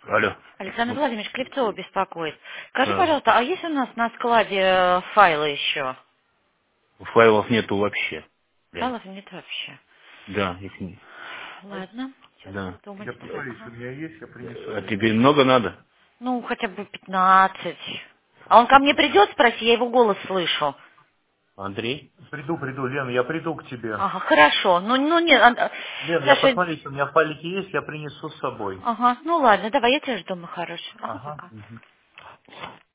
Алло. Александр Владимирович, Клевцова беспокоит. Скажи, А, пожалуйста, а есть у нас на складе файлы еще? файлов нету вообще. Лен. Файлов нет вообще. Да, их не... Ладно, сейчас Да. буду думать. Я посмотрю, если у Ага. меня есть, я принесу. А тебе много надо? Ну, хотя бы 15. А он ко мне придет спросить, я его голос слышу. Андрей? Приду, Лен, я приду к тебе. Ага, хорошо. Ну нет, Лен, я Саша... посмотрю, если у меня файлики есть, я принесу с собой. Ага, ну ладно, давай, я тебя жду, мой хороший. Ага, Ага. пока. Мгм.